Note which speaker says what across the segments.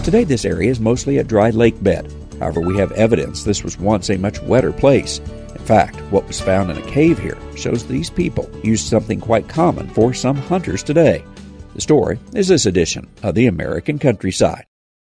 Speaker 1: Today, this area is mostly a dry lake bed. However, we have evidence this was once a much wetter place. In fact, what was found in a cave here shows these people used something quite common for some hunters today. The story is this edition of the American Countryside.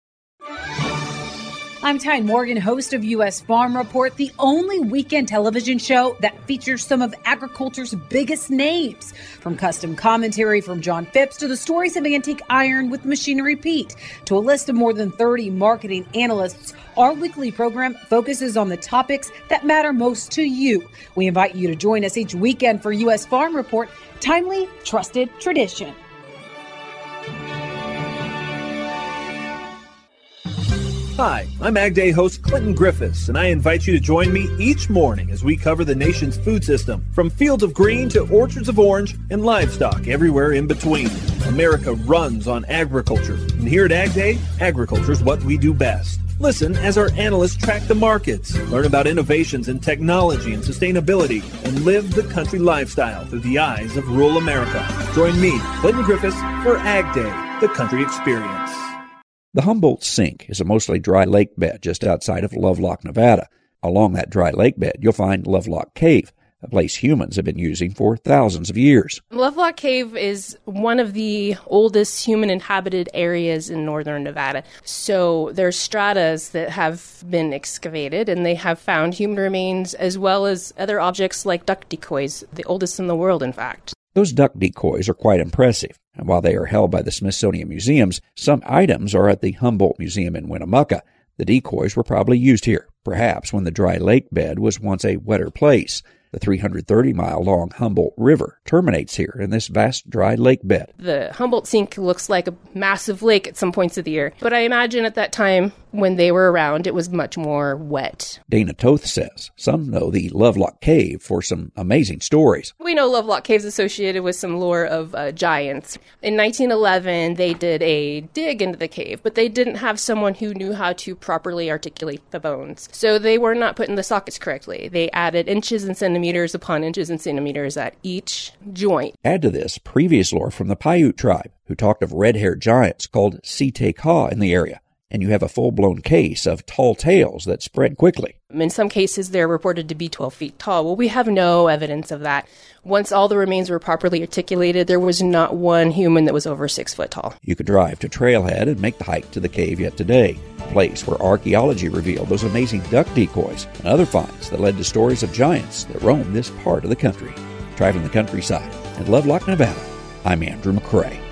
Speaker 2: I'm Ty Morgan, host of U.S. Farm Report, the only weekend television show that features some of agriculture's biggest names. From custom commentary from John Phipps to the stories of Antique Iron with Machinery Pete to a list of more than 30 marketing analysts, our weekly program focuses on the topics that matter most to you. We invite you to join us each weekend for U.S. Farm Report, timely, trusted tradition.
Speaker 3: Hi, I'm Ag Day host Clinton Griffiths, and I invite you to join me each morning as we cover the nation's food system, from fields of green to orchards of orange and livestock everywhere in between. America runs on agriculture, and here at Ag Day, agriculture is what we do best. Listen as our analysts track the markets, learn about innovations in technology and sustainability, and live the country lifestyle through the eyes of rural America. Join me, Clinton Griffiths, for Ag Day, the country experience.
Speaker 1: The Humboldt Sink is a mostly dry lake bed just outside of Lovelock, Nevada. Along that dry lake bed, you'll find Lovelock Cave, a place humans have been using for thousands of years.
Speaker 4: Lovelock Cave is one of the oldest human-inhabited areas in northern Nevada. So there's stratas that have been excavated, and they have found human remains as well as other objects like duck decoys, the oldest in the world, in fact.
Speaker 1: Those duck decoys are quite impressive, and while they are held by the Smithsonian Museums, some items are at the Humboldt Museum in Winnemucca. The decoys were probably used here, perhaps when the dry lake bed was once a wetter place. The 330-mile-long Humboldt River terminates here in this vast dry lake bed.
Speaker 4: The Humboldt Sink looks like a massive lake at some points of the year, but I imagine at that time when they were around, it was much more wet.
Speaker 1: Dana Toth says some know the Lovelock Cave for some amazing stories.
Speaker 4: We know Lovelock Cave's associated with some lore of giants. In 1911, they did a dig into the cave, but they didn't have someone who knew how to properly articulate the bones. So they were not put in the sockets correctly. They added inches and centimeters upon inches and centimeters at each joint.
Speaker 1: Add to this previous lore from the Paiute tribe, who talked of red-haired giants called Siteka in the area. And you have a full-blown case of tall tales that spread quickly.
Speaker 4: In some cases, they're reported to be 12 feet tall. Well, we have no evidence of that. Once all the remains were properly articulated, there was not one human that was over 6 foot tall.
Speaker 1: You could drive to Trailhead and make the hike to the cave yet today, a place where archaeology revealed those amazing duck decoys and other finds that led to stories of giants that roamed this part of the country. Driving the countryside in Lovelock, Nevada, I'm Andrew McCrae.